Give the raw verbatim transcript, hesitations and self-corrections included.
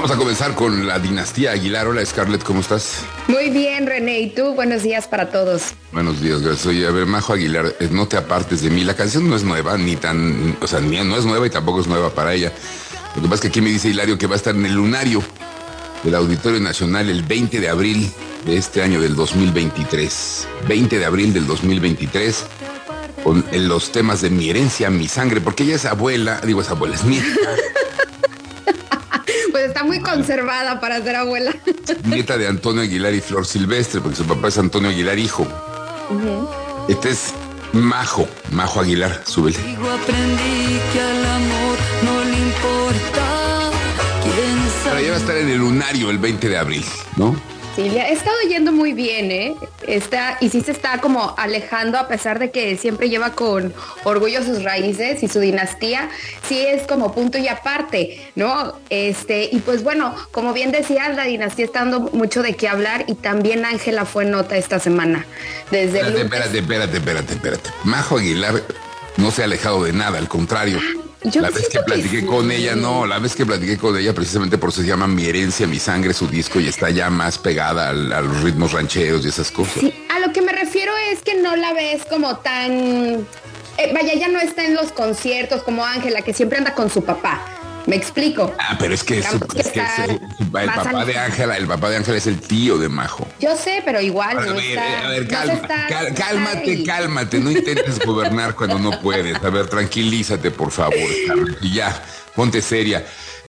Vamos a comenzar con la dinastía Aguilar. Hola, Scarlett, ¿cómo estás? Muy bien, René. ¿Y tú? Buenos días para todos. Buenos días, gracias. Oye, a ver, Majo Aguilar, eh, no te apartes de mí. La canción no es nueva, ni tan... O sea, ni, no es nueva y tampoco es nueva para ella. Lo que pasa es que aquí me dice Hilario que va a estar en el lunario del Auditorio Nacional el veinte de abril de este año del dos mil veintitrés. veinte de abril del dos mil veintitrés, con en los temas de Mi herencia, mi sangre, porque ella es abuela, digo, es abuela, es nieta. Pues está muy conservada para ser abuela. Nieta de Antonio Aguilar y Flor Silvestre, porque su papá es Antonio Aguilar, hijo. Uh-huh. Este es Majo, Majo Aguilar, súbele. Digo, aprendí que al amor no le importa quién sabe. Pero ella va a estar en el lunario el veinte de abril, ¿no? Sí, le ha estado yendo muy bien, ¿eh? Está, y sí se está como alejando, a pesar de que siempre lleva con orgullo sus raíces y su dinastía, sí es como punto y aparte, ¿no? Este, y pues bueno, como bien decías, la dinastía está dando mucho de qué hablar y también Ángela fue nota esta semana. Desde espérate, el... espérate, espérate, espérate, espérate. Majo Aguilar no se ha alejado de nada, al contrario. Yo la vez que platiqué que con sí. ella, no, la vez que platiqué con ella, precisamente por eso se llama Mi herencia, mi sangre, su disco, y está ya más pegada a, a los ritmos rancheros y esas cosas. Sí, a lo que me refiero es que no la ves como tan... Eh, vaya, ya no está en los conciertos como Ángela, que siempre anda con su papá. ¿Me explico? Ah, pero es que, su, que, es que su, su, el papá de Ángela, el papá de Ángela es el tío de Majo. Yo sé, pero igual. A ver, no está, a ver, calma, no está, cal, cálmate, cálmate, no intentes gobernar cuando no puedes. A ver, tranquilízate, por favor, Carmen, y ya, ponte seria.